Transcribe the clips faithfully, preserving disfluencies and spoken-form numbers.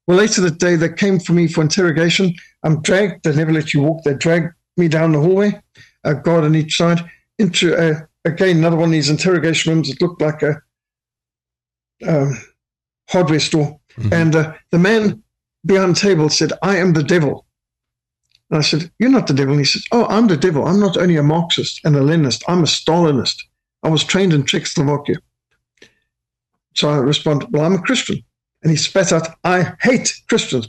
Well, later that day, they came for me for interrogation. I'm dragged. They never let you walk. They dragged me down the hallway, a guard on each side, into, a, again, another one of these interrogation rooms that looked like a um, hardware store. Mm-hmm. And uh, the man behind the table said, "I am the devil." And I said, "You're not the devil." And he said, "Oh, I'm the devil. I'm not only a Marxist and a Leninist. I'm a Stalinist. I was trained in Czechoslovakia." So I responded, "Well, I'm a Christian." And he spat out, "I hate Christians."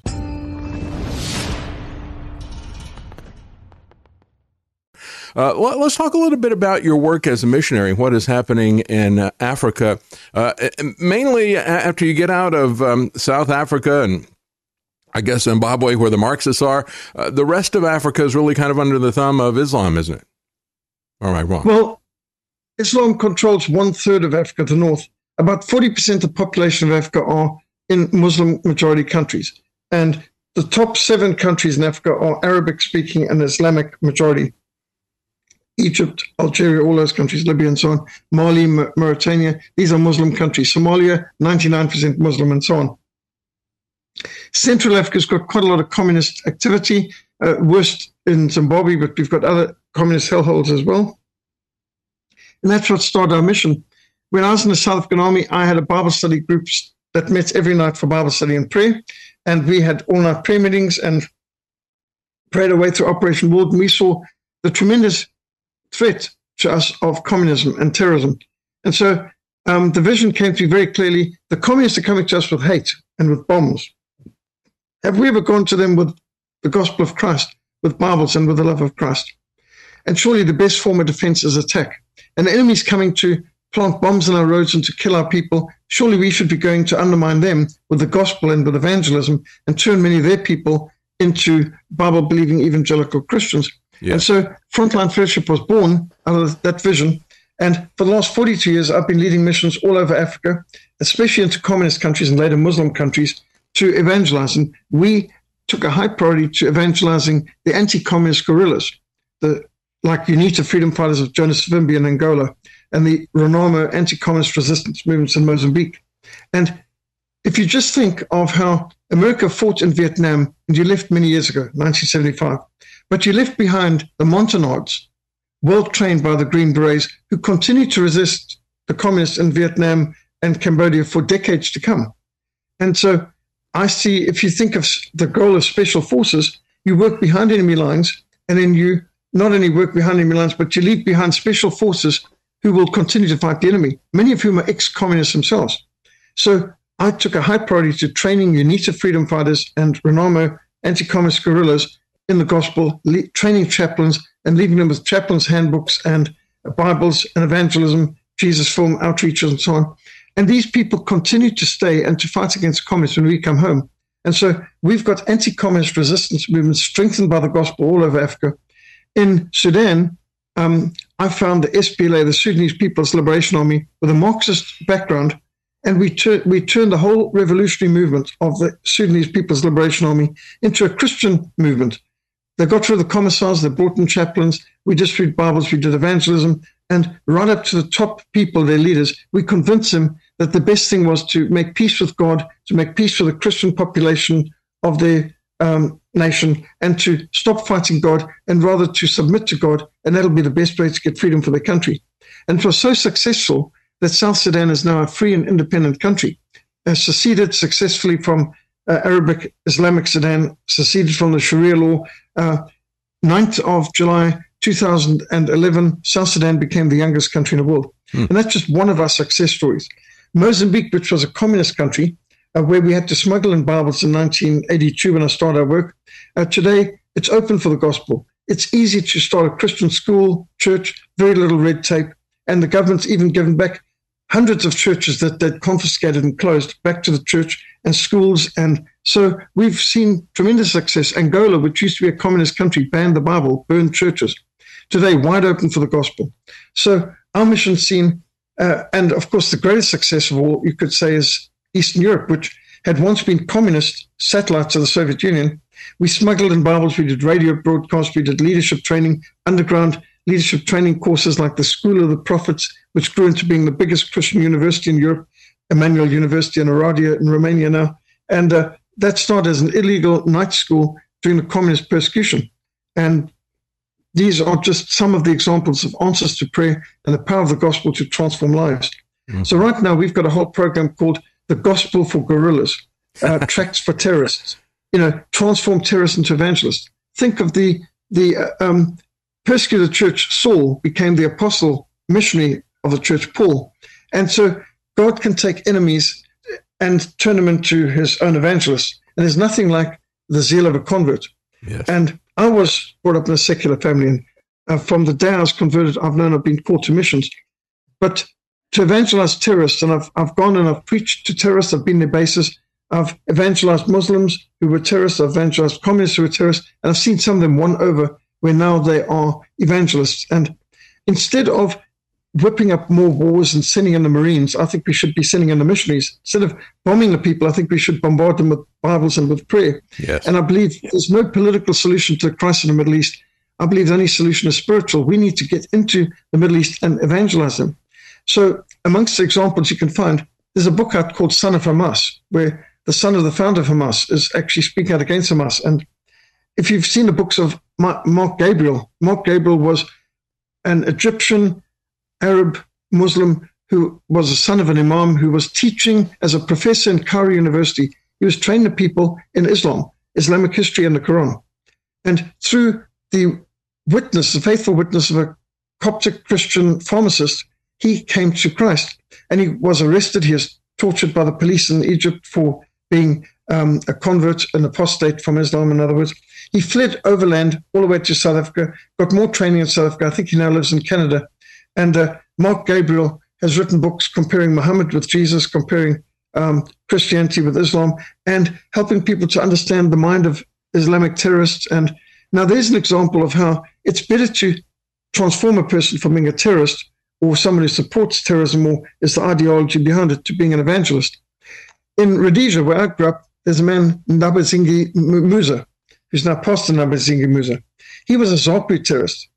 Uh, well, let's talk a little bit about your work as a missionary, what is happening in uh, Africa, uh, mainly after you get out of um, South Africa and I guess Zimbabwe, where the Marxists are. Uh, the rest of Africa is really kind of under the thumb of Islam, isn't it? Or am I wrong? Well, Islam controls one third of Africa to the north. About forty percent of the population of Africa are in Muslim majority countries. And the top seven countries in Africa are Arabic speaking and Islamic majority. Egypt, Algeria, all those countries, Libya and so on, Mali, Ma- Mauritania, these are Muslim countries. Somalia, ninety-nine percent Muslim and so on. Central Africa's got quite a lot of communist activity, uh, worst in Zimbabwe, but we've got other communist hellholes as well. And that's what started our mission. When I was in the South African Army, I had a Bible study group that met every night for Bible study and prayer. And we had all-night prayer meetings and prayed our way through Operation World. And we saw the tremendous threat to us of communism and terrorism. And so um, the vision came to me very clearly. The communists are coming to us with hate and with bombs. Have we ever gone to them with the gospel of Christ, with Bibles and with the love of Christ? And surely the best form of defense is attack. And the enemy's coming to plant bombs on our roads and to kill our people. Surely we should be going to undermine them with the gospel and with evangelism and turn many of their people into Bible-believing evangelical Christians. Yeah. And so Frontline Fellowship was born out of that vision. And for the last forty-two years, I've been leading missions all over Africa, especially into communist countries and later Muslim countries, to evangelize. And we took a high priority to evangelizing the anti-communist guerrillas, the like UNITA freedom fighters of Jonas Savimbi in Angola, and the Renamo anti-communist resistance movements in Mozambique. And if you just think of how America fought in Vietnam, and you left many years ago, nineteen seventy-five, but you left behind the Montagnards, well trained by the Green Berets, who continued to resist the communists in Vietnam and Cambodia for decades to come. And so I see, if you think of the goal of special forces, you work behind enemy lines, and then you not only work behind enemy lines, but you leave behind special forces who will continue to fight the enemy, many of whom are ex-communists themselves. So I took a high priority to training UNITA freedom fighters and Renamo anti-communist guerrillas in the gospel, le- training chaplains and leaving them with chaplains' handbooks and Bibles and evangelism, Jesus film, outreaches and so on. And these people continue to stay and to fight against communists when we come home. And so we've got anti-communist resistance movements strengthened by the gospel all over Africa. In Sudan, um, I found the S P L A, the Sudanese People's Liberation Army, with a Marxist background, and we, tur- we turned the whole revolutionary movement of the Sudanese People's Liberation Army into a Christian movement. They got through the commissars, they brought in chaplains, we distributed Bibles, we did evangelism, and right up to the top people, their leaders, we convinced them that the best thing was to make peace with God, to make peace for the Christian population of their um, nation, and to stop fighting God, and rather to submit to God, and that'll be the best way to get freedom for their country. And it was so successful that South Sudan is now a free and independent country, has seceded successfully from uh, Arabic Islamic Sudan, seceded from the Sharia law. Uh, ninth of July two thousand eleven, South Sudan became the youngest country in the world. Hmm. And that's just one of our success stories. Mozambique, which was a communist country, uh, where we had to smuggle in Bibles in nineteen eighty-two when I started our work, uh, today it's open for the gospel. It's easy to start a Christian school, church, very little red tape, and the government's even given back hundreds of churches that they'd confiscated and closed back to the church and schools. And so we've seen tremendous success. Angola, which used to be a communist country, banned the Bible, burned churches. Today, wide open for the gospel. So our mission seen, uh, and of course, the greatest success of all, you could say, is Eastern Europe, which had once been communist satellites of the Soviet Union. We smuggled in Bibles, we did radio broadcasts, we did leadership training, underground leadership training courses like the School of the Prophets, which grew into being the biggest Christian university in Europe, Emmanuel University in Oradea in Romania now. And uh, that started as an illegal night school during the communist persecution. And these are just some of the examples of answers to prayer and the power of the gospel to transform lives. Mm-hmm. So right now we've got a whole program called The Gospel for Guerrillas, uh, Tracts for Terrorists, you know, transform terrorists into evangelists. Think of the, the uh, um, persecuted church. Saul became the apostle missionary of the church, Paul. And so God can take enemies and turn them into his own evangelists. And there's nothing like the zeal of a convert. Yes. And I was brought up in a secular family, and uh, from the day I was converted, I've known I've been called to missions. But to evangelize terrorists, and I've, I've gone and I've preached to terrorists, I've been their bases, I've evangelized Muslims who were terrorists, I've evangelized communists who were terrorists, and I've seen some of them won over where now they are evangelists. And instead of whipping up more wars and sending in the Marines, I think we should be sending in the missionaries. Instead of bombing the people, I think we should bombard them with Bibles and with prayer. Yes. And I believe there's no political solution to the crisis in the Middle East. I believe the only solution is spiritual. We need to get into the Middle East and evangelize them. So amongst the examples you can find, there's a book out called Son of Hamas, where the son of the founder of Hamas is actually speaking out against Hamas. And if you've seen the books of Mark Gabriel, Mark Gabriel was an Egyptian Arab Muslim who was the son of an imam who was teaching as a professor in Cairo University. He was training the people in Islam, Islamic history, and the Quran. And through the witness, the faithful witness of a Coptic Christian pharmacist, he came to Christ. And he was arrested. He was tortured by the police in Egypt for being um, a convert, an apostate from Islam, in other words. He fled overland all the way to South Africa, got more training in South Africa. I think he now lives in Canada. And uh, Mark Gabriel has written books comparing Muhammad with Jesus, comparing um, Christianity with Islam, and helping people to understand the mind of Islamic terrorists. And now there's an example of how it's better to transform a person from being a terrorist or someone who supports terrorism or is the ideology behind it to being an evangelist. In Rhodesia, where I grew up, there's a man, Ndabazingi Musa, who's now Pastor Ndabazingi Musa. He was a ZAPU terrorist.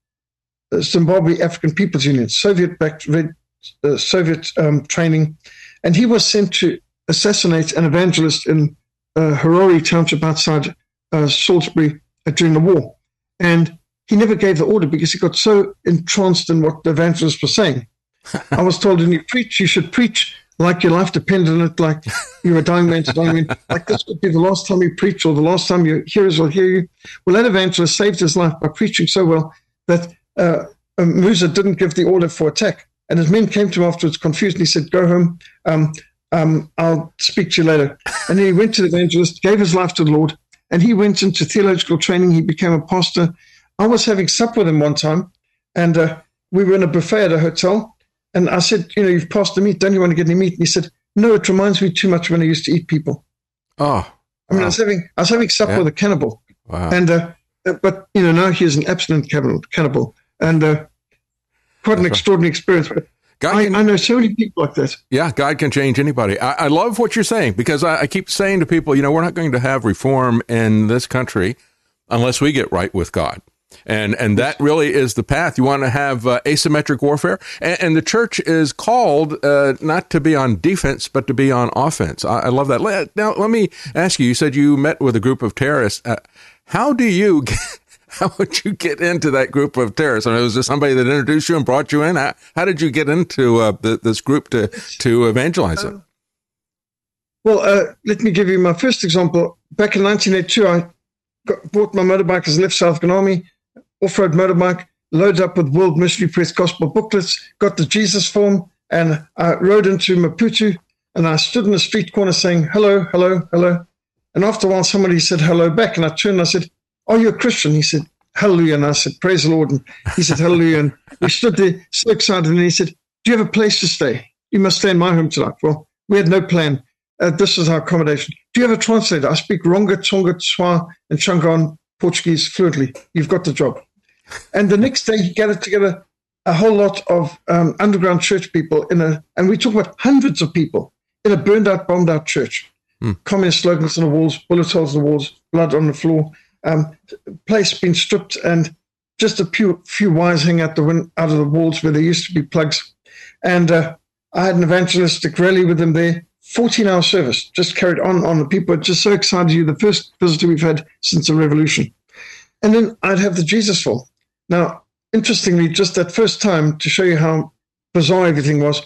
Zimbabwe African People's Union, Soviet-backed uh, Soviet um, training, and he was sent to assassinate an evangelist in uh, Harori Township outside uh, Salisbury uh, during the war. And he never gave the order because he got so entranced in what the evangelist was saying. I was told, when you preach, you should preach like your life depended on it, like you're a dying man to dying man. Like this would be the last time you preach or the last time your hearers will hear you. Well, that evangelist saved his life by preaching so well that Uh, Musa didn't give the order for attack. And his men came to him afterwards confused, and he said, go home, um, um, I'll speak to you later. And then he went to the evangelist, gave his life to the Lord, and he went into theological training. He became a pastor. I was having supper with him one time, and uh, we were in a buffet at a hotel, and I said, you know, you've passed the meat, don't you want to get any meat? And he said, no, it reminds me too much when I used to eat people. Oh, I mean, wow. I was having I was having supper yeah. with a cannibal. Wow. And, uh, but, you know, now he's an abstinent cannibal. And uh, quite an That's extraordinary right. experience. But I, can, I know so many people like that. Yeah, God can change anybody. I, I love what you're saying, because I, I keep saying to people, you know, we're not going to have reform in this country unless we get right with God. And and that really is the path. You want to have uh, asymmetric warfare. And, and the church is called uh, not to be on defense, but to be on offense. I, I love that. Now, let me ask you, you said you met with a group of terrorists. Uh, how do you get, how would you get into that group of terrorists? I mean, was there somebody that introduced you and brought you in? How, how did you get into uh, the, this group to, to evangelize them? Um, well, uh, let me give you my first example. Back in nineteen eighty-two, I got, bought my motorbike as a left South African Army, off-road motorbike, loaded up with World Missionary Press gospel booklets, got the Jesus form, and I rode into Maputo, and I stood in the street corner saying, hello, hello, hello. And after a while, somebody said hello back, and I turned and I said, are you a Christian? He said, hallelujah. And I said, praise the Lord. And he said, hallelujah. And we stood there so excited, and he said, do you have a place to stay? You must stay in my home tonight. Well, we had no plan. Uh, this is our accommodation. Do you have a translator? I speak Ronga, Tonga, Tswa, and Changan Portuguese fluently. You've got the job. And the next day, he gathered together a whole lot of um, underground church people in a, and we talk about hundreds of people in a burned out, bombed out church. Hmm. Communist slogans on the walls, bullet holes on the walls, blood on the floor, um, place being stripped, and just a few, few wires hanging out the wind, out of the walls where there used to be plugs. And uh, I had an evangelistic rally with them there. fourteen-hour service, just carried on on. The people were just so excited. You're the first visitor we've had since the revolution. And then I'd have the Jesus film. Now, interestingly, just that first time, to show you how bizarre everything was,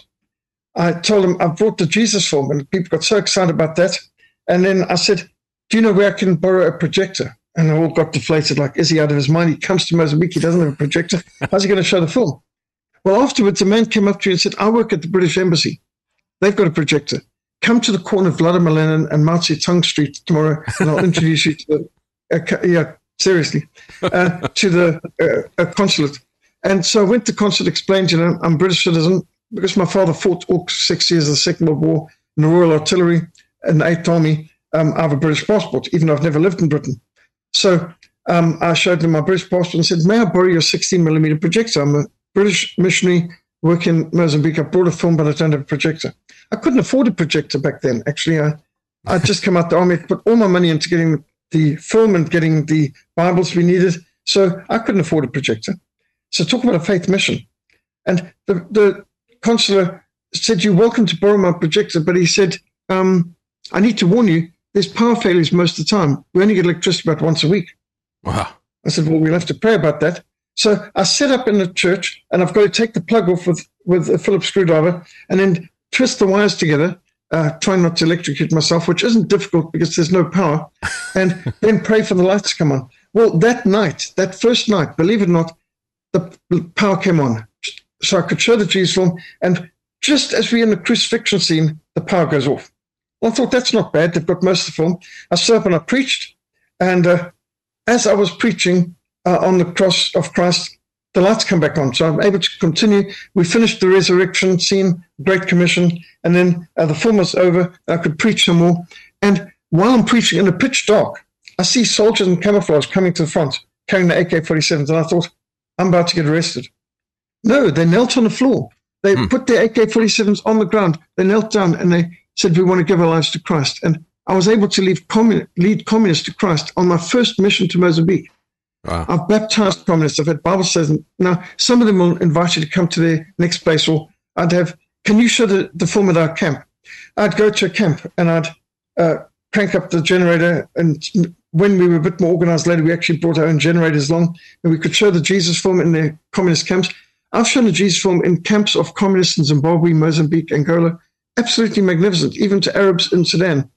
I told them I brought the Jesus film, and people got so excited about that. And then I said, do you know where I can borrow a projector? And they all got deflated, like, is he out of his mind? He comes to Mozambique, he doesn't have a projector. How's he going to show the film? Well, afterwards, a man came up to you and said, I work at the British Embassy. They've got a projector. Come to the corner of Vladimir Lenin and Mao Zedong Street tomorrow, and I'll introduce you to the, uh, yeah, seriously, uh, to the uh, consulate. And so I went to consulate, explained, you know, I'm a British citizen because my father fought all six years of the Second World War in the Royal Artillery and the Eighth Army. Um, I have a British passport, even though I've never lived in Britain. So um, I showed them my British passport and said, may I borrow your sixteen millimeter projector? I'm a British missionary working in Mozambique. I brought a film, but I don't have a projector. I couldn't afford a projector back then. Actually, I, I'd just come out the army, put all my money into getting the film and getting the Bibles we needed. So I couldn't afford a projector. So talk about a faith mission. And the, the consular said, you're welcome to borrow my projector. But he said, um, I need to warn you, there's power failures most of the time. We only get electricity about once a week. Wow. I said, well, we'll have to pray about that. So I set up in the church, and I've got to take the plug off with, with a Phillips screwdriver and then twist the wires together, uh, trying not to electrocute myself, which isn't difficult because there's no power, and then pray for the lights to come on. Well, that night, that first night, believe it or not, the power came on. So I could show the Jesus film, and just as we're in the crucifixion scene, the power goes off. Well, I thought, that's not bad. They've got most of the film. I stood up and I preached, and uh, as I was preaching uh, on the cross of Christ, the lights come back on. So I'm able to continue. We finished the resurrection scene, Great Commission, and then uh, the film was over. I could preach some more. And while I'm preaching in the pitch dark, I see soldiers in camouflage coming to the front, carrying the A K forty-sevens, and I thought, I'm about to get arrested. No, they knelt on the floor. They hmm. put their A K forty-sevens on the ground. They knelt down, and they said, we want to give our lives to Christ. And I was able to lead, commun- lead communists to Christ on my first mission to Mozambique. Wow. I've baptized communists. I've had Bible studies. Now, some of them will invite you to come to their next place, or I'd have, can you show the, the film at our camp? I'd go to a camp and I'd uh, crank up the generator. And when we were a bit more organized later, we actually brought our own generators along, and we could show the Jesus film in the communist camps. I've shown the Jesus film in camps of communists in Zimbabwe, Mozambique, Angola. Absolutely magnificent, even to Arabs in Sudan.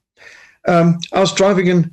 Um, I was driving in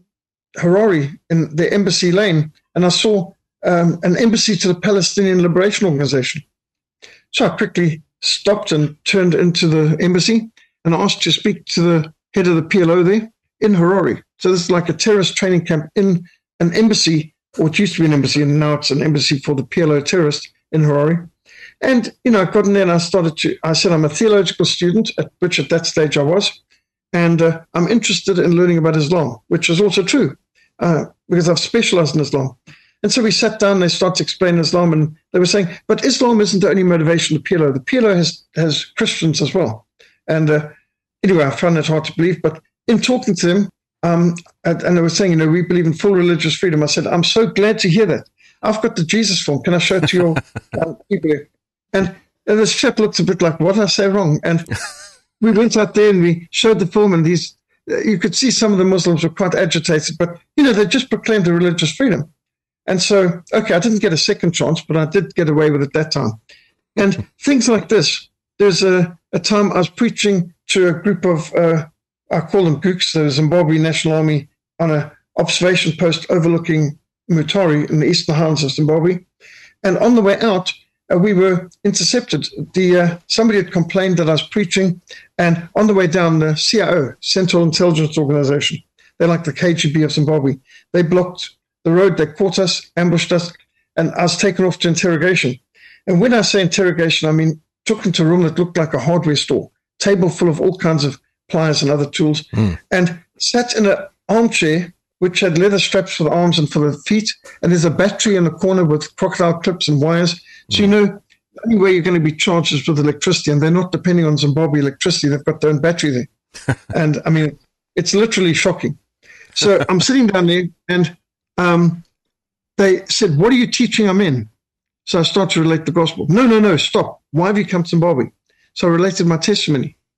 Harare in the embassy lane, and I saw um, an embassy to the Palestinian Liberation Organization. So I quickly stopped and turned into the embassy and asked to speak to the head of the P L O there in Harare. So this is like a terrorist training camp in an embassy, or it used to be an embassy, and now it's an embassy for the P L O terrorists in Harare. And, you know, I got in there and I started to, I said, I'm a theological student, at which at that stage I was, and uh, I'm interested in learning about Islam, which is also true, uh, because I've specialized in Islam. And so we sat down, they started to explain Islam, and they were saying, but Islam isn't the only motivation of the P L O. The P L O has, has Christians as well. And uh, anyway, I found that hard to believe, but in talking to them, um, and, and they were saying, you know, we believe in full religious freedom. I said, I'm so glad to hear that. I've got the Jesus film. Can I show it to your um, people here? And, and this chap looked a bit like, what did I say wrong? And we went out there and we showed the film, and these, you could see some of the Muslims were quite agitated, but, you know, they just proclaimed the religious freedom. And so, okay, I didn't get a second chance, but I did get away with it that time. And things like this. There's a, a time I was preaching to a group of, uh, I call them gooks, the Zimbabwe National Army, on an observation post overlooking Mutare in the eastern highlands of Zimbabwe. And on the way out, uh, we were intercepted. The uh, somebody had complained that I was preaching, and on the way down, the C I O, Central Intelligence Organization, they're like the K G B of Zimbabwe, they blocked the road, they caught us, ambushed us, and I was taken off to interrogation. And when I say interrogation, I mean took into a room that looked like a hardware store, table full of all kinds of pliers and other tools, mm. and sat in an armchair which had leather straps for the arms and for the feet, and there's a battery in the corner with crocodile clips and wires. So mm. you know, the only way you're going to be charged is with electricity, and they're not depending on Zimbabwe electricity. They've got their own battery there. And, I mean, it's literally shocking. So I'm sitting down there, and um, they said, what are you teaching our men? So I started to relate the gospel. No, no, no, stop. Why have you come to Zimbabwe? So I related my testimony.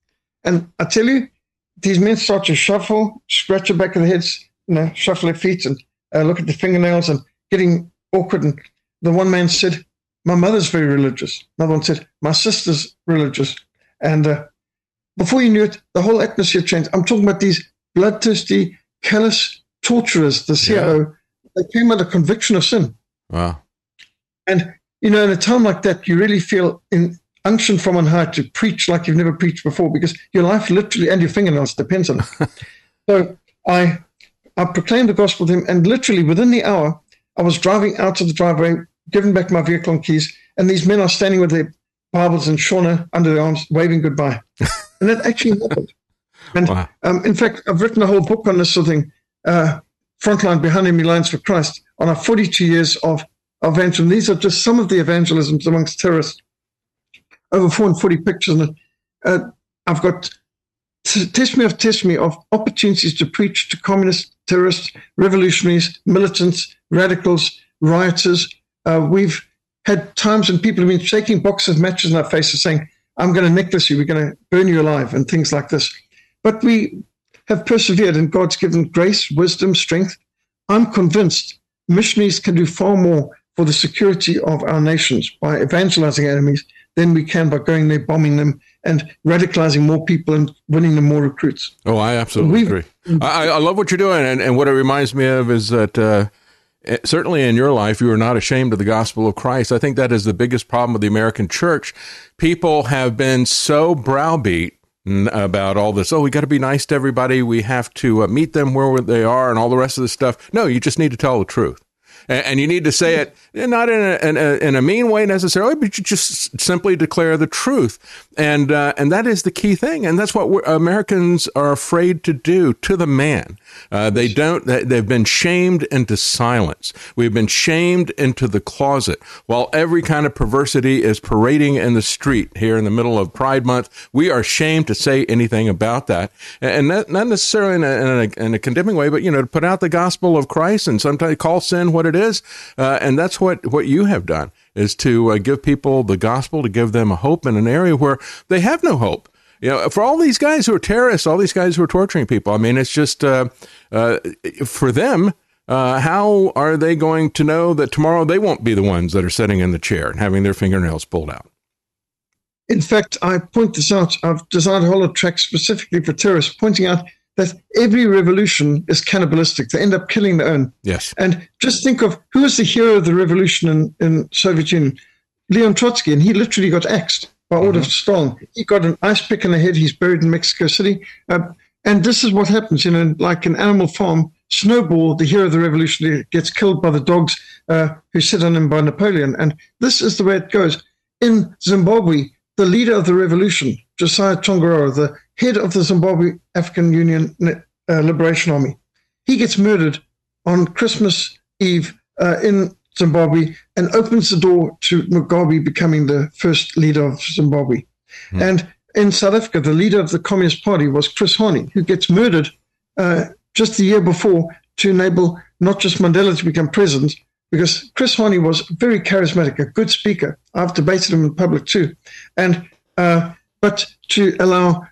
And I tell you, these men start to shuffle, scratch the back of their heads, you know, shuffle their feet and uh, look at the fingernails and getting awkward. And the one man said, my mother's very religious. Another one said, my sister's religious. And uh, before you knew it, the whole atmosphere changed. I'm talking about these bloodthirsty, callous torturers, the C I O. Yeah. They came under conviction of sin. Wow. And, you know, in a time like that, you really feel in unction from on high to preach like you've never preached before, because your life literally and your fingernails depends on it. So I I proclaimed the gospel to him, and literally within the hour, I was driving out to the driveway, giving back my vehicle and keys, and these men are standing with their Bibles and Shauna under their arms, waving goodbye. And that actually happened. And wow. um, in fact, I've written a whole book on this sort of thing, uh, Frontline Behind Enemy Lines for Christ, on our forty-two years of evangelism. These are just some of the evangelisms amongst terrorists. Over four hundred forty pictures. And uh, I've got t- testimony of testimony of opportunities to preach to communists, terrorists, revolutionaries, militants, radicals, rioters. Uh, we've had times when people have been shaking boxes of matches in our faces saying, I'm going to necklace you, we're going to burn you alive, and things like this. But we have persevered, and God's given grace, wisdom, strength. I'm convinced missionaries can do far more for the security of our nations by evangelizing enemies than we can by going there, bombing them, and radicalizing more people and winning them more recruits. Oh, I absolutely We've, agree. I, I love what you're doing, and, and what it reminds me of is that uh, certainly in your life, you are not ashamed of the gospel of Christ. I think that is the biggest problem with the American church. People have been so browbeat about all this. Oh, we got to be nice to everybody. We have to uh, meet them where they are and all the rest of the stuff. No, you just need to tell the truth. And you need to say it not in a, in a, in a mean way necessarily, but you just simply declare the truth. And uh, and that is the key thing. And that's what we're, Americans are afraid to do to the man. Uh, they don't, they've been shamed into silence. We've been shamed into the closet. While every kind of perversity is parading in the street here in the middle of Pride Month, we are ashamed to say anything about that. And not, not necessarily in a, in, a, in a condemning way, but, you know, to put out the gospel of Christ and sometimes call sin what it is. Uh, and that's what, what you have done, is to uh, give people the gospel, to give them a hope in an area where they have no hope. You know, for all these guys who are terrorists, all these guys who are torturing people, I mean, it's just uh, uh, for them, uh, how are they going to know that tomorrow they won't be the ones that are sitting in the chair and having their fingernails pulled out? In fact, I point this out. I've designed a whole track specifically for terrorists, pointing out that every revolution is cannibalistic. They end up killing their own. Yes. And just think of who was the hero of the revolution in, in Soviet Union? Leon Trotsky, and he literally got axed by order mm-hmm. of Stalin. He got an ice pick in the head. He's buried in Mexico City. Uh, and this is what happens, you know, like an Animal Farm. Snowball, the hero of the revolution, gets killed by the dogs uh, who sit on him by Napoleon. And this is the way it goes. In Zimbabwe, the leader of the revolution, Josiah Tongariro, the head of the Zimbabwe African Union uh, Liberation Army, he gets murdered on Christmas Eve uh, in Zimbabwe and opens the door to Mugabe becoming the first leader of Zimbabwe. Mm. And in South Africa, the leader of the Communist Party was Chris Hani, who gets murdered uh, just the year before to enable not just Mandela to become president, because Chris Hani was very charismatic, a good speaker. I've debated him in public too. And uh, but to allow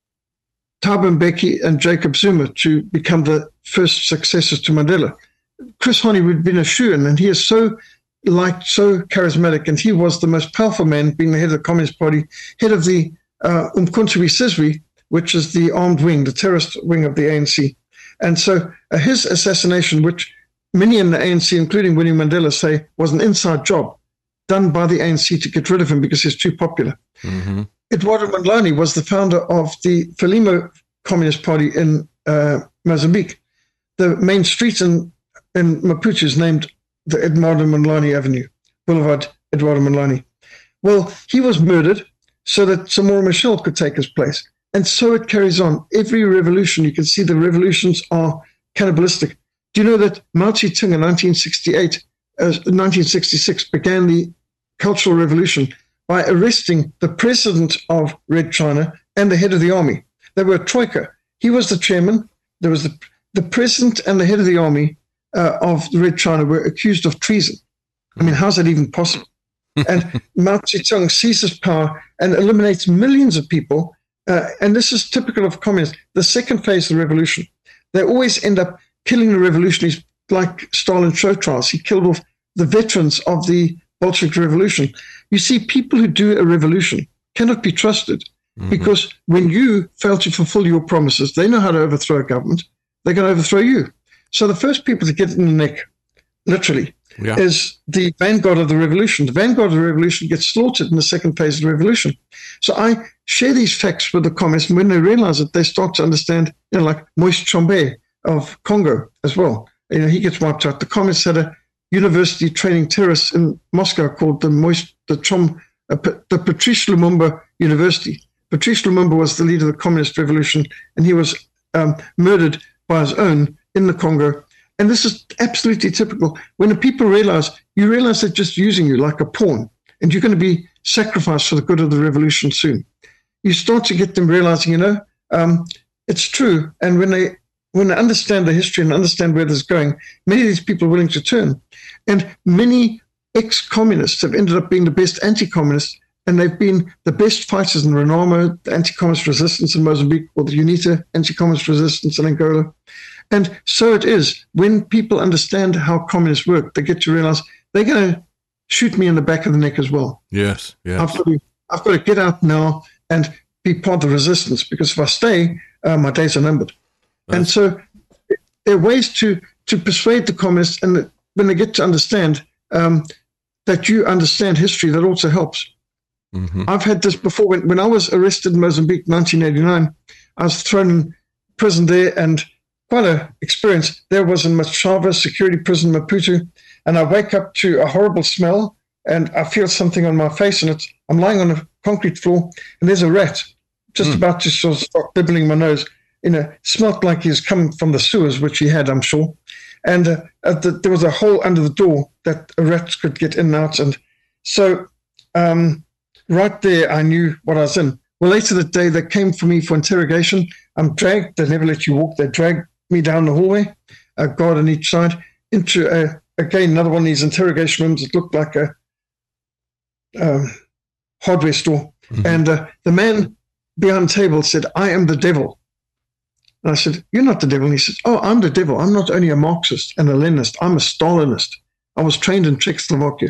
Thabo Mbeki and Jacob Zuma to become the first successors to Mandela. Chris Hani would have been a shoo-in, and he is so liked, so charismatic, and he was the most powerful man, being the head of the Communist Party, head of the uh, Umkhonto we Sizwe, which is the armed wing, the terrorist wing of the A N C. And so uh, his assassination, which many in the A N C, including Winnie Mandela, say was an inside job done by the A N C to get rid of him because he's too popular. Mm-hmm. Eduardo Mondlane was the founder of the Frelimo Communist Party in uh, Mozambique. The main street in, in Maputo is named the Eduardo Mondlane Avenue, Boulevard Eduardo Mondlane. Well, he was murdered so that Samora Machel could take his place. And so it carries on. Every revolution, you can see the revolutions are cannibalistic. Do you know that Mao Zedong in nineteen sixty-eight, uh, nineteen sixty-six began the Cultural Revolution by arresting the president of Red China and the head of the army? They were a troika. He was the chairman. There was the, the president and the head of the army uh, of Red China were accused of treason. I mean, how's that even possible? And Mao Zedong seizes power and eliminates millions of people uh, and this is typical of communists, the second phase of the revolution, they always end up killing the revolutionaries like Stalin show trials. He killed off the veterans of the Bolshevik Revolution. You see, people who do a revolution cannot be trusted mm-hmm. because when you fail to fulfill your promises, they know how to overthrow a government. They're going to overthrow you. So the first people to get in the neck, literally, yeah. is the vanguard of the revolution. The vanguard of the revolution gets slaughtered in the second phase of the revolution. So I share these facts with the communists, and when they realize it, they start to understand, you know, like Moise Tshombe of Congo as well. You know, he gets wiped out. The communists had a university training terrorists in Moscow called the Moise, the Chom, uh, the Patrice Lumumba University. Patrice Lumumba was the leader of the communist revolution, and he was um, murdered by his own in the Congo. And this is absolutely typical. When the people realize, you realize they're just using you like a pawn, and you're going to be sacrificed for the good of the revolution soon. You start to get them realizing, you know, um, it's true. And when they when they understand the history and understand where this is going, many of these people are willing to turn. And many ex-communists have ended up being the best anti-communists, and they've been the best fighters in Renamo, the anti-communist resistance in Mozambique, or the UNITA anti-communist resistance in Angola. And so it is. When people understand how communists work, they get to realize they're going to shoot me in the back of the neck as well. Yes, yes. I've got to, I've got to get out now and be part of the resistance, because if I stay, uh, my days are numbered. Nice. And so there are ways to, to persuade the communists, and that when they get to understand um, that you understand history, that also helps. Mm-hmm. I've had this before. When, when I was arrested in Mozambique in nineteen eighty-nine, I was thrown in prison there, and quite an experience. There was in Machava security prison, Maputo, and I wake up to a horrible smell, and I feel something on my face, and it's, I'm lying on a concrete floor, and there's a rat just mm. about to sort of start nibbling my nose. You know, smelled like he was coming from the sewers, which he had, I'm sure. And uh, uh, the, there was a hole under the door that a rat could get in and out. And so um, right there, I knew what I was in. Well, later that day, they came for me for interrogation. I'm dragged. They never let you walk. They dragged me down the hallway, a guard on each side, into, a, again, another one of these interrogation rooms. It looked like a um, hardware store. Mm-hmm. And uh, the man behind the table said, "I am the devil." And I said, "You're not the devil." And he said, "Oh, I'm the devil. I'm not only a Marxist and a Leninist. I'm a Stalinist. I was trained in Czechoslovakia."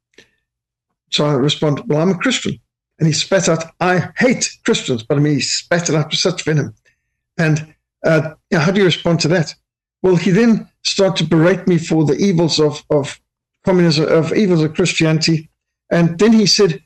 So I responded, "Well, I'm a Christian." And he spat out, "I hate Christians." But I mean, he spat it out with such venom. And uh, you know, how do you respond to that? Well, he then started to berate me for the evils of, of communism, of evils of Christianity. And then he said,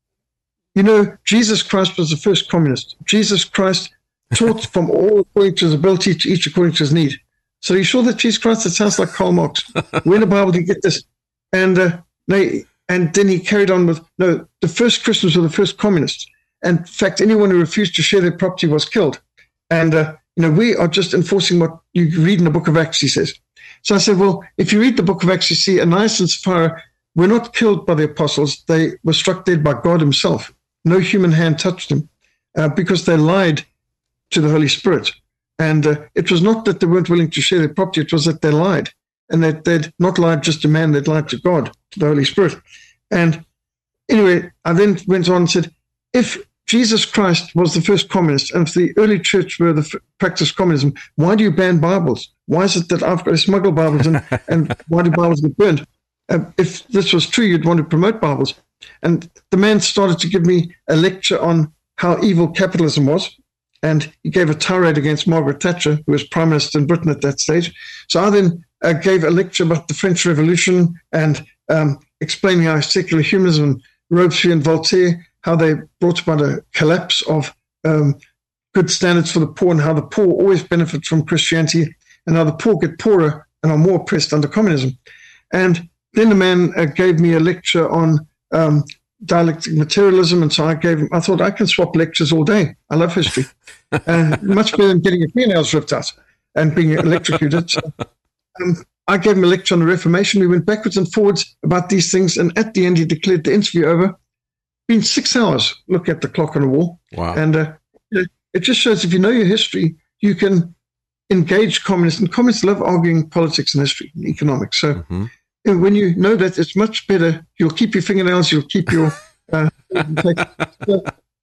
"You know, Jesus Christ was the first communist. Jesus Christ taught from all according to his ability, to each according to his need." So are you sure that Jesus Christ? It sounds like Karl Marx. Where in the Bible did you get this? And uh, they, and then he carried on with, no, the first Christians were the first communists. And in fact, anyone who refused to share their property was killed. And, uh, you know, we are just enforcing what you read in the book of Acts, he says. So I said, well, if you read the book of Acts, you see Ananias and Sapphira were not killed by the apostles. They were struck dead by God himself. No human hand touched them uh, because they lied to the Holy Spirit. And uh, it was not that they weren't willing to share their property, it was that they lied. And that they'd not lied just to man, they'd lied to God, to the Holy Spirit. And anyway, I then went on and said, if Jesus Christ was the first communist, and if the early church were the f- practiced communism, why do you ban Bibles? Why is it that I've got to smuggle Bibles in, and why do Bibles get burned? Uh, if this was true, you'd want to promote Bibles. And the man started to give me a lecture on how evil capitalism was. And he gave a tirade against Margaret Thatcher, who was Prime Minister in Britain at that stage. So I then uh, gave a lecture about the French Revolution and um, explaining how secular humanism, Robespierre and Voltaire, how they brought about a collapse of um, good standards for the poor, and how the poor always benefit from Christianity, and how the poor get poorer and are more oppressed under communism. And then the man uh, gave me a lecture on um, dialectic materialism, and so I gave him, I thought, I can swap lectures all day. I love history. And much better than getting your fingernails ripped out and being electrocuted. So, um, I gave him a lecture on the Reformation. We went backwards and forwards about these things, and at the end he declared the interview over. Been six hours. Look at the clock on the wall. Wow. And uh, it just shows if you know your history, you can engage communists. And communists love arguing politics and history and economics. So mm-hmm. And when you know that, it's much better. You'll keep your fingernails. You'll keep your. Uh, so,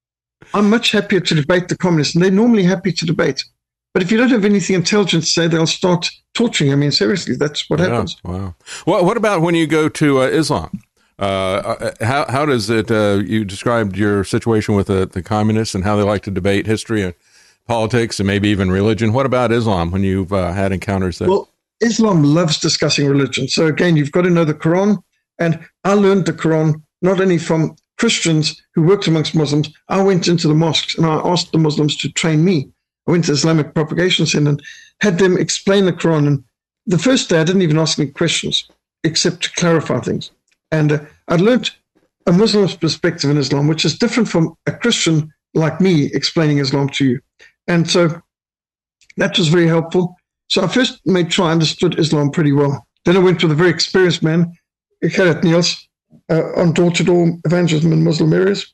I'm much happier to debate the communists, and they're normally happy to debate. But if you don't have anything intelligent to say, they'll start torturing. I mean, seriously, that's what yeah, happens. Wow. Well, what about when you go to uh, Islam? Uh, how how does it? Uh, you described your situation with the, the communists and how they like to debate history and politics and maybe even religion. What about Islam when you've uh, had encounters there? Well, Islam loves discussing religion. So again, you've got to know the Quran. And I learned the Quran not only from Christians who worked amongst Muslims. I went into the mosques and I asked the Muslims to train me. I went to Islamic Propagation Center and had them explain the Quran. And the first day, I didn't even ask any questions except to clarify things. And uh, I learned a Muslim's perspective in Islam, which is different from a Christian like me explaining Islam to you. And so that was very helpful. So I first made sure I understood Islam pretty well. Then I went with a very experienced man, Gerrit Niels, uh, on door-to-door evangelism in Muslim areas.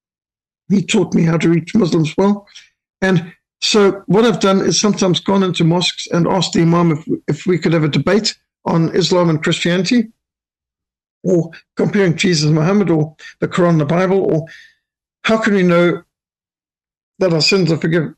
He taught me how to reach Muslims well. And so what I've done is sometimes gone into mosques and asked the imam if, if we could have a debate on Islam and Christianity, or comparing Jesus and Muhammad, or the Quran and the Bible, or how can we know that our sins are forgiven?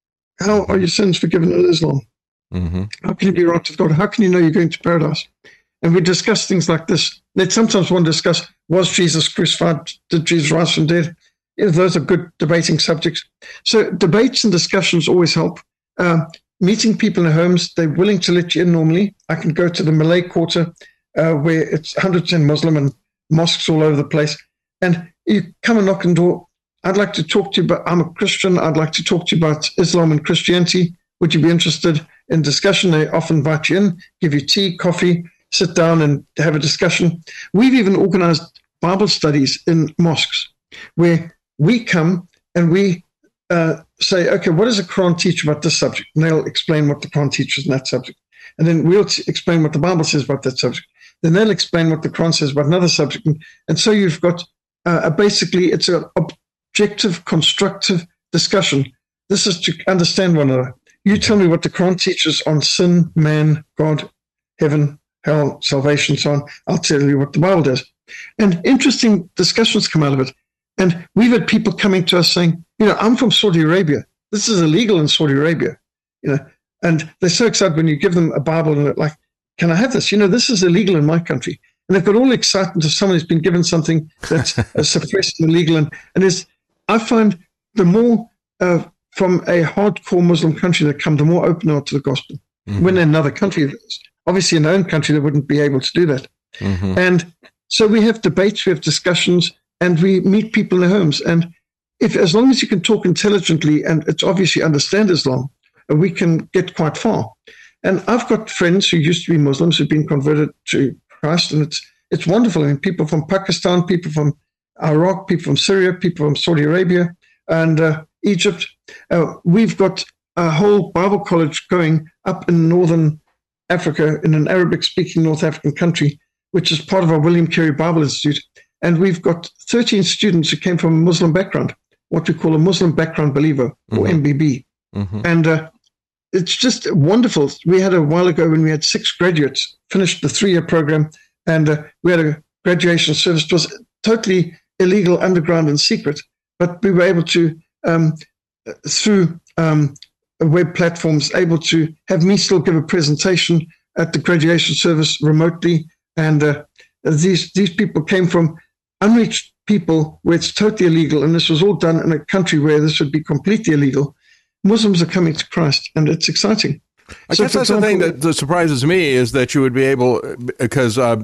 How are your sins forgiven in Islam? Mm-hmm. How can you be right with God? How can you know you're going to paradise? And we discuss things like this. They sometimes want to discuss, was Jesus crucified? Did Jesus rise from dead? You know, those are good debating subjects. So debates and discussions always help. Um, meeting people in their homes, they're willing to let you in normally. I can go to the Malay Quarter, uh, where it's one hundred percent Muslim and mosques all over the place. And you come and knock on the door. I'd like to talk to you, but I'm a Christian. I'd like to talk to you about Islam and Christianity. Would you be interested in discussion? They often invite you in, give you tea, coffee, sit down and have a discussion. We've even organized Bible studies in mosques where we come and we uh, say, okay, what does the Quran teach about this subject? And they'll explain what the Quran teaches in that subject. And then we'll t- explain what the Bible says about that subject. Then they'll explain what the Quran says about another subject. And, and so you've got uh, a basically, it's an objective, constructive discussion. This is to understand one another. You tell me what the Quran teaches on sin, man, God, heaven, hell, salvation, so on. I'll tell you what the Bible does. And interesting discussions come out of it. And we've had people coming to us saying, you know, I'm from Saudi Arabia. This is illegal in Saudi Arabia. You know, and they're so excited when you give them a Bible and they're like, can I have this? You know, this is illegal in my country. And they've got all the excitement of someone who's been given something that's suppressed and illegal. And, and is, I find the more uh, from a hardcore Muslim country that come, the more open they are to the gospel. Mm-hmm. When in another country, obviously in their own country, they wouldn't be able to do that. Mm-hmm. And so we have debates, we have discussions, and we meet people in their homes. And if, as long as you can talk intelligently and it's obviously understand Islam, we can get quite far. And I've got friends who used to be Muslims who've been converted to Christ, and it's it's wonderful. I mean, people from Pakistan, people from Iraq, people from Syria, people from Saudi Arabia, and uh, Egypt. Uh, we've got a whole Bible college going up in northern Africa, in an Arabic-speaking North African country, which is part of our William Carey Bible Institute. And we've got thirteen students who came from a Muslim background, what we call a Muslim background believer, or mm-hmm. M B B. Mm-hmm. And uh, it's just wonderful. We had a while ago when we had six graduates, finished the three-year program, and uh, we had a graduation service. It was totally illegal, underground, and secret, but we were able to, um, through um, web platforms, able to have me still give a presentation at the graduation service remotely. And uh, these these people came from unreached people where it's totally illegal, and this was all done in a country where this would be completely illegal. Muslims are coming to Christ, and it's exciting. I so guess that's example, the thing that, that surprises me is that you would be able, because uh,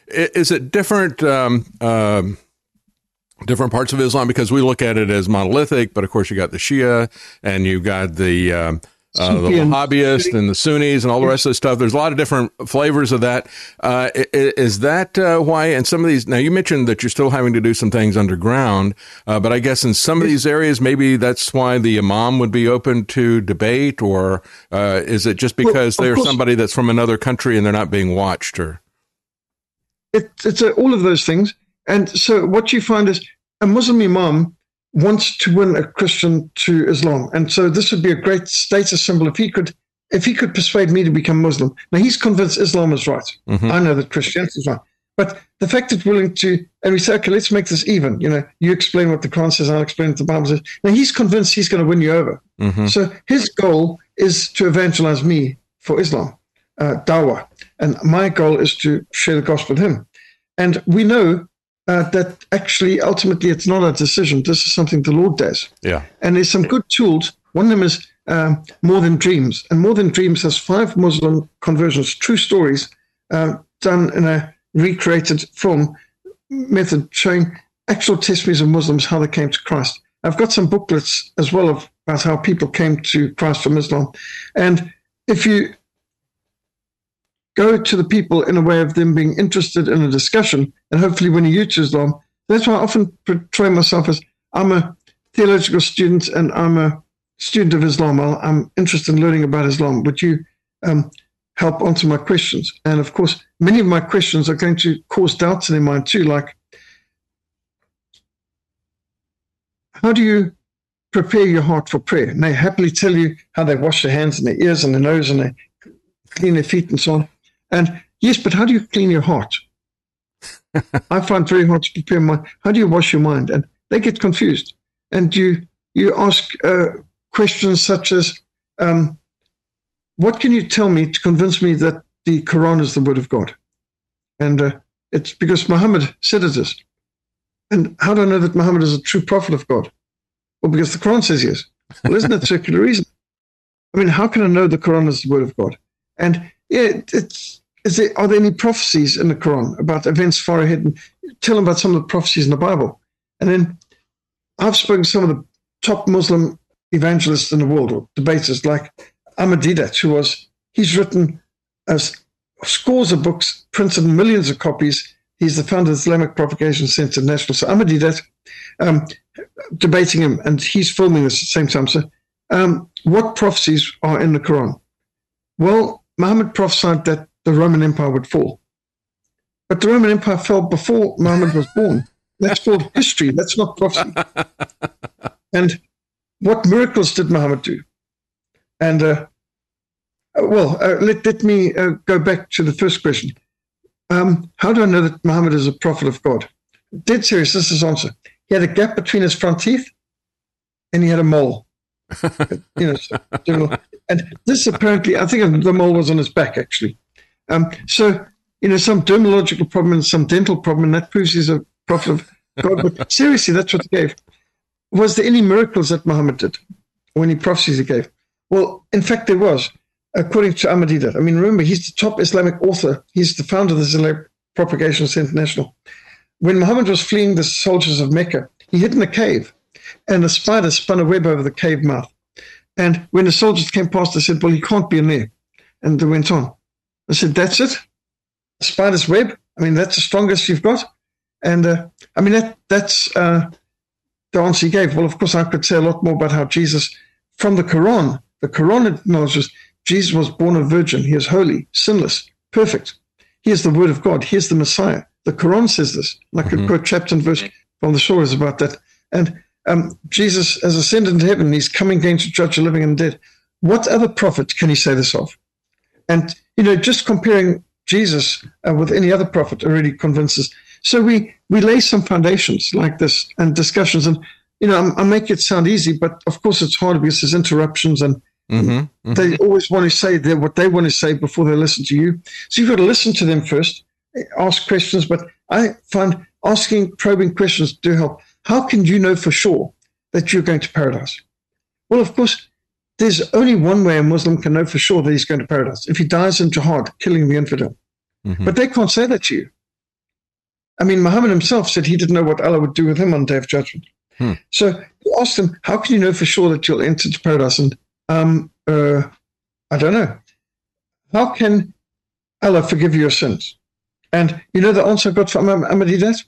is it different um, uh, different parts of Islam? Because we look at it as monolithic, but of course you got the Shia and you've got the um, uh, the Wahhabists and the Sunnis and all the rest of the stuff. There's a lot of different flavors of that. Uh, is that uh, why in some of these, now you mentioned that you're still having to do some things underground, uh, but I guess in some of these areas, maybe that's why the imam would be open to debate, or uh, is it just because well, they're course. somebody that's from another country and they're not being watched? Or it, It's uh, all of those things. And so what you find is a Muslim imam wants to win a Christian to Islam. And so this would be a great status symbol if he could if he could persuade me to become Muslim. Now, he's convinced Islam is right. Mm-hmm. I know that Christianity is right. But the fact that we're willing to, and we say, okay, let's make this even. You know, you explain what the Quran says, I'll explain what the Bible says. Now he's convinced he's going to win you over. Mm-hmm. So his goal is to evangelize me for Islam, uh, dawah. And my goal is to share the gospel with him. And we know uh, that actually, ultimately, it's not a decision. This is something the Lord does. Yeah. And there's some good tools. One of them is um, More Than Dreams. And More Than Dreams has five Muslim conversions, true stories, uh, done in a recreated film method showing actual testimonies of Muslims, how they came to Christ. I've got some booklets as well of, about how people came to Christ from Islam. And if you go to the people in a way of them being interested in a discussion and hopefully winning you to Islam, that's why I often portray myself as I'm a theological student and I'm a student of Islam. I'm interested in learning about Islam. Would you um, help answer my questions? And of course, many of my questions are going to cause doubts in their mind too, like, how do you prepare your heart for prayer? And they happily tell you how they wash their hands and their ears and their nose and they clean their feet and so on. And yes, but how do you clean your heart? I find it very hard to prepare my, how do you wash your mind? And they get confused. And you you ask uh, questions such as, um, what can you tell me to convince me that the Quran is the word of God? And uh, it's because Muhammad said it is. And how do I know that Muhammad is a true prophet of God? Well, because the Quran says yes. Well, isn't that circular reason? I mean, how can I know the Quran is the word of God? And yeah, it's, is there, are there any prophecies in the Quran about events far ahead? And tell them about some of the prophecies in the Bible. And then I've spoken to some of the top Muslim evangelists in the world, or debaters, like Ahmad Deedat, who was, he's written uh, scores of books, printed millions of copies. He's the founder of the Islamic Propagation Center National. So Ahmad Deedat, um, debating him, and he's filming this at the same time. So um, what prophecies are in the Quran? Well, Muhammad prophesied that the Roman Empire would fall. But the Roman Empire fell before Muhammad was born. That's called history. That's not prophecy. And what miracles did Muhammad do? And, uh, well, uh, let, let me uh, go back to the first question. Um, how do I know that Muhammad is a prophet of God? Dead serious, this is his answer. He had a gap between his front teeth and he had a mole. you know, so, and this apparently, I think the mole was on his back, actually. Um, so, you know, some dermatological problem and some dental problem, and that proves he's a prophet of God. But seriously, that's what he gave. Was there any miracles that Muhammad did, or any prophecies he gave? Well, in fact, there was, according to Ahmad Deedat. I mean, remember, he's the top Islamic author. He's the founder of the Islamic Propagation Center National. When Muhammad was fleeing the soldiers of Mecca, he hid in a cave, and a spider spun a web over the cave mouth. And when the soldiers came past, they said, well, he can't be in there. And they went on. I said, that's it? A spider's web? I mean, that's the strongest you've got? And, uh, I mean, that that's uh, the answer he gave. Well, of course, I could say a lot more about how Jesus, from the Quran, the Quran acknowledges Jesus was born a virgin. He is holy, sinless, perfect. He is the word of God. He is the Messiah. The Quran says this. And I could mm-hmm. quote chapter and verse from the Surahs about that. And um, Jesus has ascended into heaven. He's coming again to judge the living and the dead. What other prophet can he say this of? And, you know, just comparing Jesus uh, with any other prophet already convinces. So we, we lay some foundations like this and discussions. And, you know, I, I make it sound easy, but of course it's hard because there's interruptions and mm-hmm, mm-hmm. they always want to say what they want to say before they listen to you. So you've got to listen to them first, ask questions. But I find asking probing questions do help. How can you know for sure that you're going to paradise? Well, of course, there's only one way a Muslim can know for sure that he's going to paradise. If he dies in jihad, killing the infidel. Mm-hmm. But they can't say that to you. I mean, Muhammad himself said he didn't know what Allah would do with him on the Day of Judgment. Hmm. So you ask them, how can you know for sure that you'll enter to paradise? And um, uh, I don't know. How can Allah forgive your sins? And you know the answer I got from Ahmad Deedat?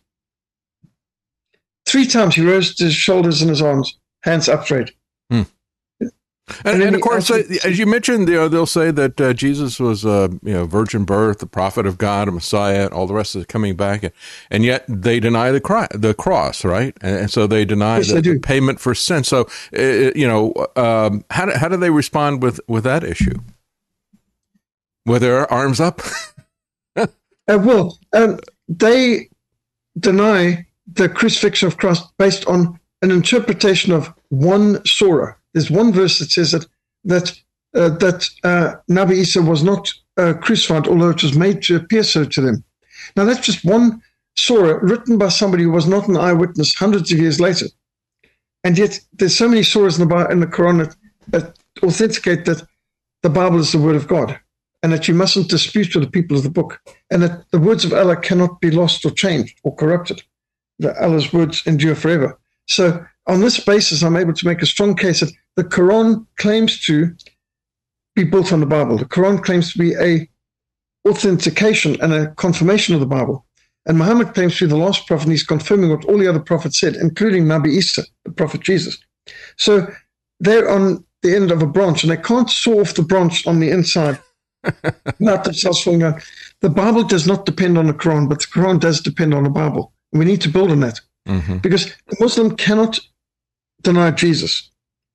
Three times he rose his shoulders and his arms, hands up straight. Hmm. And, and, and of course, uh, as you mentioned, you know, they'll say that uh, Jesus was a uh, you know virgin birth, the prophet of God, a Messiah, all the rest is coming back, and, and yet they deny the cross, the cross, right? And, and so they deny yes, the, they the payment for sin. So, uh, you know, um, how do, how do they respond with, with that issue? With their arms up? uh, well, um, they deny the crucifixion of Christ based on an interpretation of one surah. There's one verse that says that that uh, that uh, Nabi Isa was not uh, crucified, although it was made to appear so to them. Now that's just one surah written by somebody who was not an eyewitness hundreds of years later. And yet there's so many surahs in the, Bible, in the Quran that, that authenticate that the Bible is the word of God, and that you mustn't dispute with the people of the book, and that the words of Allah cannot be lost or changed or corrupted. That Allah's words endure forever. So on this basis, I'm able to make a strong case that the Quran claims to be built on the Bible. The Quran claims to be a authentication and a confirmation of the Bible. And Muhammad claims to be the last prophet, and he's confirming what all the other prophets said, including Nabi Isa, the prophet Jesus. So they're on the end of a branch, and they can't saw off the branch on the inside. Not themselves falling down. The Bible does not depend on the Quran, but the Quran does depend on the Bible. And we need to build on that. Mm-hmm. Because the Muslim cannot deny Jesus.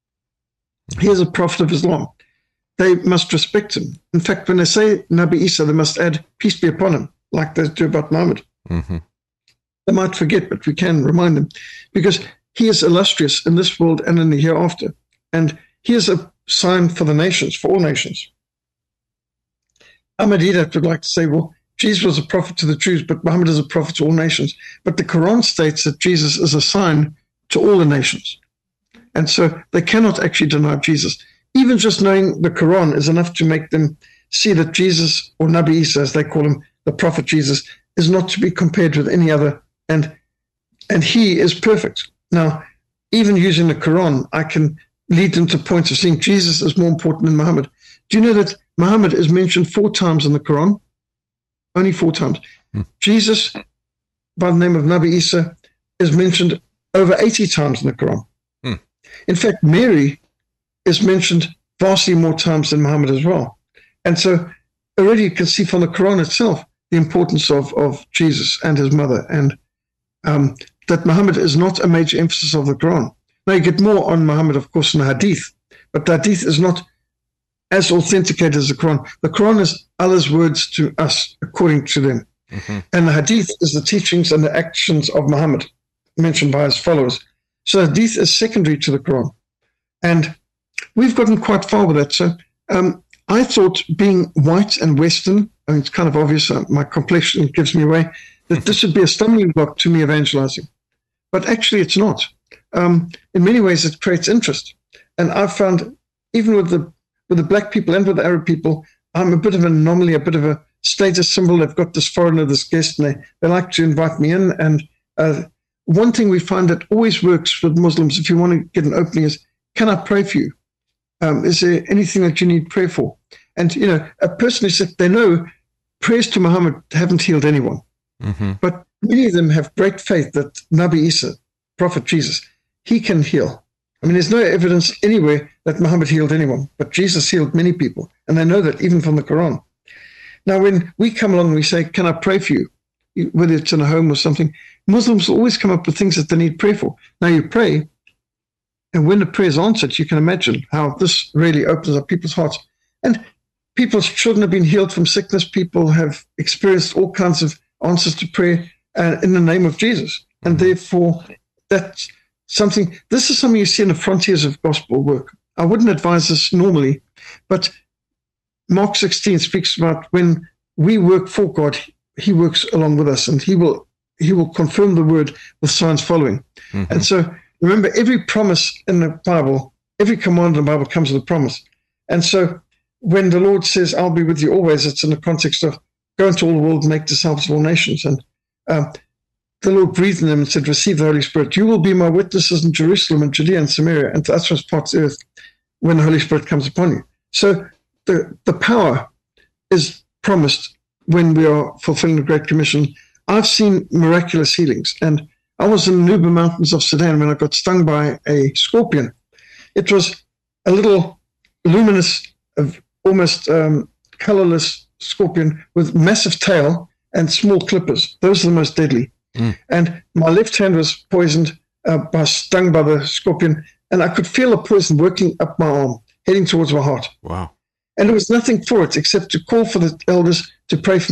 He is a prophet of Islam. They must respect him. In fact, when they say Nabi Isa, they must add peace be upon him, like they do about Muhammad. Mm-hmm. They might forget, but we can remind them, because he is illustrious in this world and in the hereafter. And he is a sign for the nations, for all nations. Ahmad Didat would like to say, well, Jesus was a prophet to the Jews, but Muhammad is a prophet to all nations. But the Quran states that Jesus is a sign to all the nations. And so they cannot actually deny Jesus. Even just knowing the Quran is enough to make them see that Jesus, or Nabi Isa, as they call him, the prophet Jesus, is not to be compared with any other. And, and he is perfect. Now, even using the Quran, I can lead them to points of seeing Jesus as more important than Muhammad. Do you know that Muhammad is mentioned four times in the Quran? Only four times. Hmm. Jesus, by the name of Nabi Isa, is mentioned over eighty times in the Quran. Hmm. In fact, Mary is mentioned vastly more times than Muhammad as well. And so already you can see from the Quran itself the importance of, of Jesus and his mother, and um, that Muhammad is not a major emphasis of the Quran. Now you get more on Muhammad, of course, in the Hadith, but the Hadith is not as authenticated as the Quran. The Quran is Allah's words to us, according to them. Mm-hmm. And the Hadith is the teachings and the actions of Muhammad, mentioned by his followers. So Hadith is secondary to the Quran. And we've gotten quite far with that. So um, I thought, being white and Western, I mean, it's kind of obvious, uh, my complexion gives me away, that this would be a stumbling block to me evangelizing. But actually it's not. Um, in many ways, it creates interest. And I've found, even with the with the black people and with the Arab people, I'm a bit of an anomaly, a bit of a status symbol. They've got this foreigner, this guest, and they, they like to invite me in. And uh, one thing we find that always works with Muslims, if you want to get an opening, is, can I pray for you? Um, is there anything that you need prayer for? And, you know, a person who said they know prayers to Muhammad haven't healed anyone. Mm-hmm. But many of them have great faith that Nabi Isa, Prophet Jesus, he can heal. I mean, there's no evidence anywhere that Muhammad healed anyone, but Jesus healed many people. And they know that even from the Quran. Now, when we come along and we say, can I pray for you? Whether it's in a home or something, Muslims always come up with things that they need prayer for. Now you pray, and when the prayer is answered, you can imagine how this really opens up people's hearts. And people's children have been healed from sickness. People have experienced all kinds of answers to prayer uh, in the name of Jesus. And therefore, that's something, this is something you see in the frontiers of gospel work. I wouldn't advise this normally, but Mark sixteen speaks about when we work for God, he works along with us, and he will he will confirm the word with signs following. Mm-hmm. And so remember, every promise in the Bible, every command in the Bible comes with a promise. And so when the Lord says, I'll be with you always, it's in the context of go into all the world and make disciples of all nations. And um, the Lord breathed in them and said, receive the Holy Spirit. You will be my witnesses in Jerusalem and Judea and Samaria and to uttermost parts of the earth when the Holy Spirit comes upon you. So the, the power is promised when we are fulfilling the Great Commission. I've seen miraculous healings. And I was in the Nuba Mountains of Sudan when I got stung by a scorpion. It was a little luminous, almost um, colorless scorpion with massive tail and small clippers. Those are the most deadly. Mm. And my left hand was poisoned, uh, by stung by the scorpion, and I could feel the poison working up my arm, heading towards my heart. Wow. And there was nothing for it except to call for the elders to pray for me.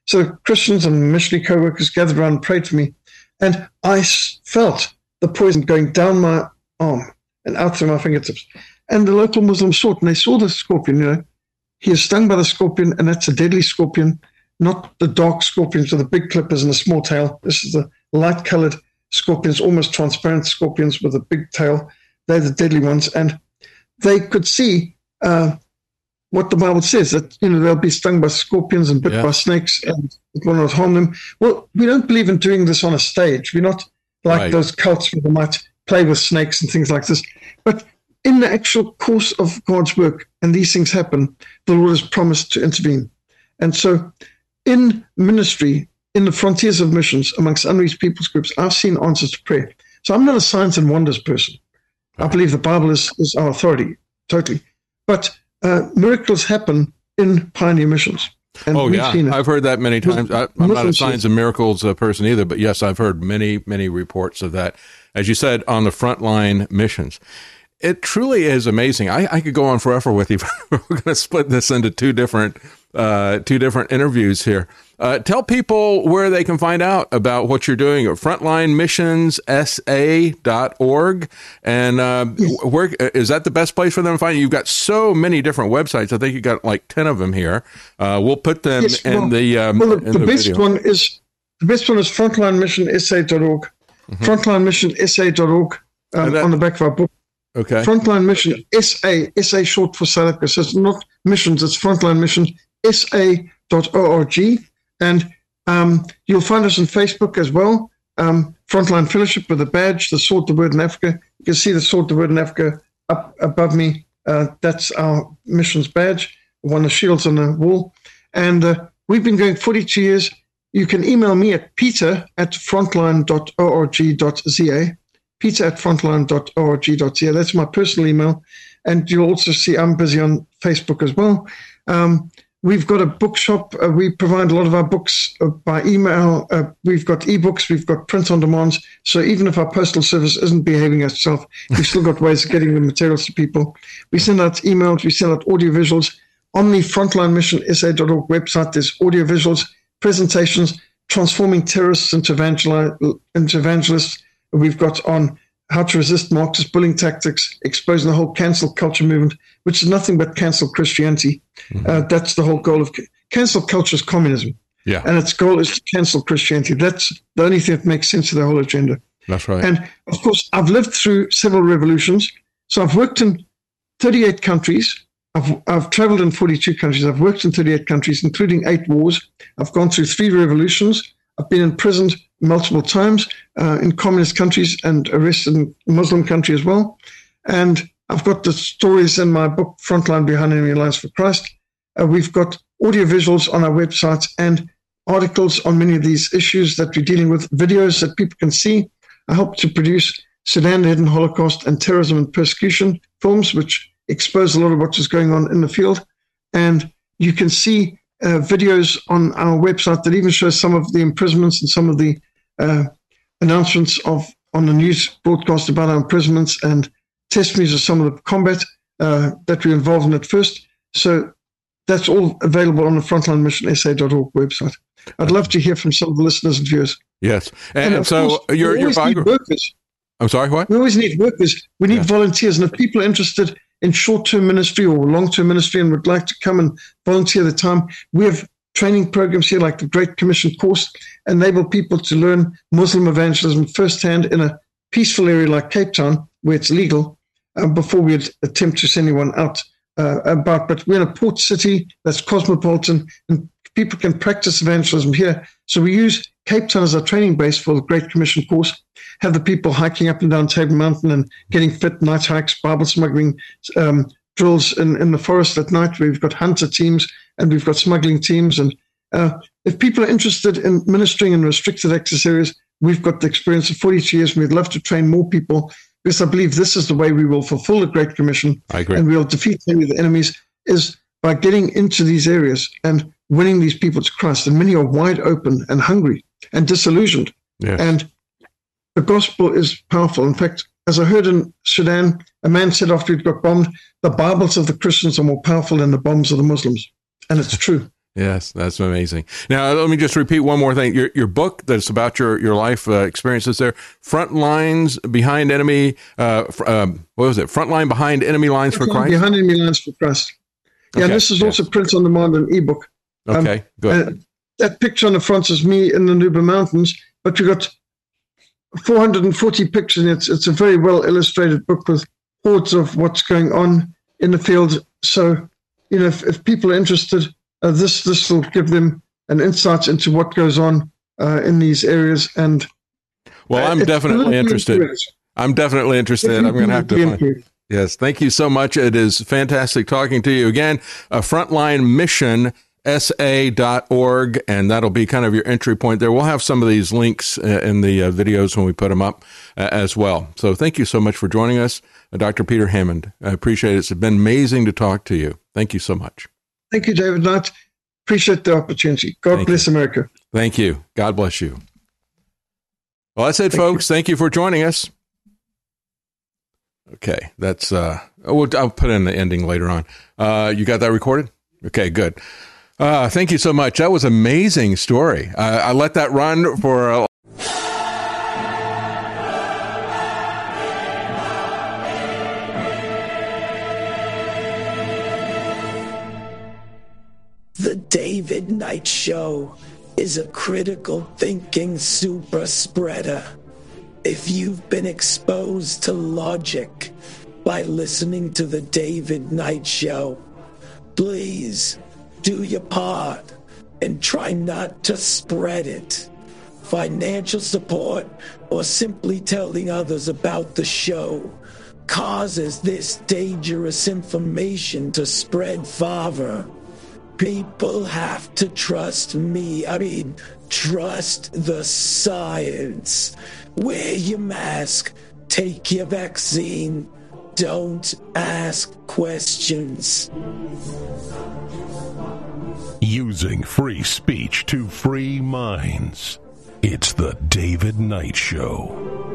So Christians and missionary co-workers gathered around and prayed for me. And I felt the poison going down my arm and out through my fingertips. And the local Muslims saw it, and they saw the scorpion, you know. He is stung by the scorpion, and that's a deadly scorpion, not the dark scorpions with the big clippers and a small tail. This is the light-colored scorpions, almost transparent scorpions with a big tail. They're the deadly ones. And they could see uh, what the Bible says, that, you know, they'll be stung by scorpions and bit yeah. by snakes, and it will not harm them. Well, we don't believe in doing this on a stage. We're not like right. those cults where they might play with snakes and things like this. But in the actual course of God's work, and these things happen, the Lord has promised to intervene. And so in ministry, in the frontiers of missions, amongst unreached peoples groups, I've seen answers to prayer. So I'm not a signs and wonders person. I believe the Bible is, is our authority, totally. But uh, miracles happen in pioneer missions. And oh, yeah. I've heard that many times. I, I'm not a signs and miracles uh, person either, but yes, I've heard many, many reports of that. As you said, on the frontline missions. It truly is amazing. I, I could go on forever with you. We're going to split this into two different uh, two different interviews here. Uh, tell people where they can find out about what you're doing at frontline missions s a dot org. And uh, yes. where is that the best place for them to find you? You've got so many different websites. I think you've got like ten of them here. Uh, we'll put them yes, well, in the um, well, the, in the, the best video. one is the best one is frontline mission s a dot org. Mm-hmm. frontline mission s a dot org um, that, on the back of our book. Okay. Frontline Mission, S A, S A short for South Africa. So it's not missions, it's Frontline Mission, S A dot org. And um, you'll find us on Facebook as well. Um, Frontline Fellowship with a badge, the Sword, the Word in Africa. You can see the Sword, the Word in Africa up above me. Uh, that's our missions badge, one of the shields on the wall. And uh, we've been going forty-two years. You can email me at peter at frontline dot org dot z a. peter at frontline dot org dot z a. That's my personal email. And you'll also see I'm busy on Facebook as well. Um, we've got a bookshop. Uh, we provide a lot of our books uh, by email. Uh, we've got ebooks. We've got print on demands. So even if our postal service isn't behaving itself, we've still got ways of getting the materials to people. We send out emails. We send out audio visuals. On the Frontline Mission S A dot org website, there's audio visuals, presentations, transforming terrorists into, evangeli- into evangelists. We've got on how to resist Marxist bullying tactics, exposing the whole cancel culture movement, which is nothing but cancel Christianity. Mm-hmm. Uh, that's the whole goal of cancel culture is communism. Yeah. And its goal is to cancel Christianity. That's the only thing that makes sense of the whole agenda. That's right. And of course, I've lived through several revolutions. So I've worked in thirty-eight countries. I've, I've traveled in forty-two countries. I've worked in thirty-eight countries, including eight wars. I've gone through three revolutions. I've been imprisoned multiple times uh, in communist countries and arrested in Muslim country as well. And I've got the stories in my book, Frontline Behind Enemy Lines for Christ. Uh, we've got audio visuals on our website and articles on many of these issues that we're dealing with, videos that people can see. I help to produce Sudan, the Hidden Holocaust, and Terrorism and Persecution films, which expose a lot of what is going on in the field. And you can see Uh, videos on our website that even show some of the imprisonments and some of the uh, announcements of on the news broadcast about our imprisonments and testimonies of some of the combat uh, that we're involved in at first. So that's all available on the Frontline Mission S A dot org website. I'd love to hear from some of the listeners and viewers. Yes. And, and so course, your your workers. I'm sorry, what? We always need workers. We need yeah. volunteers. And if people are interested in short-term ministry or long-term ministry and would like to come and volunteer the time, we have training programs here like the Great Commission course, enable people to learn Muslim evangelism firsthand in a peaceful area like Cape Town, where it's legal, uh, before we'd attempt to send anyone out uh, about. But we're in a port city that's cosmopolitan, and people can practice evangelism here. So we use Cape Town as our training base for the Great Commission course, have the people hiking up and down Table Mountain and getting fit, night hikes, Bible smuggling um, drills in, in the forest at night. We've got hunter teams and we've got smuggling teams. And uh, if people are interested in ministering in restricted access areas, we've got the experience of forty-two years, and we'd love to train more people, because I believe this is the way we will fulfill the Great Commission. I agree. And we'll defeat many of the enemies, is by getting into these areas and winning these people to Christ. And many are wide open and hungry and disillusioned. Yes. And the gospel is powerful. In fact, as I heard in Sudan, a man said after he'd got bombed, the Bibles of the Christians are more powerful than the bombs of the Muslims. And it's true. Yes, that's amazing. Now, let me just repeat one more thing. Your your book that's about your, your life uh, experiences there, Front Lines Behind Enemy, uh, fr- um, what was it? Frontline Behind Enemy Lines for Christ? Behind Enemy Lines for Christ. Yeah, okay. And this is yes. also print on demand and ebook. Okay, um, good. Uh, that picture on the front is me in the Nuba Mountains, but you got four hundred forty pictures in it. It's a very well illustrated book with hordes of what's going on in the field. So, you know, if, if people are interested, Uh, this this will give them an insight into what goes on uh, in these areas. And well, I'm definitely interested. I'm definitely interested. I'm going to have to find. Yes, thank you so much. It is fantastic talking to you again. Uh, Frontline Mission S A dot org, and that'll be kind of your entry point there. We'll have some of these links uh, in the uh, videos when we put them up uh, as well. So thank you so much for joining us, uh, Doctor Peter Hammond. I appreciate it. It's been amazing to talk to you. Thank you so much. Thank you, David Knight. Appreciate the opportunity. God Thank bless you. America. Thank you. God bless you. Well, that's it, Thank folks. You. Thank you for joining us. Okay, that's, uh, oh, I'll put in the ending later on. Uh, you got that recorded? Okay, good. Uh, thank you so much. That was an amazing story. Uh, I let that run for a The David Knight Show is a critical thinking super spreader. If you've been exposed to logic by listening to the David Knight Show, please do your part and try not to spread it. Financial support or simply telling others about the show causes this dangerous information to spread farther. People have to trust me. I mean, trust the science. Wear your mask. Take your vaccine. Don't ask questions. Using free speech to free minds. It's the David Knight Show.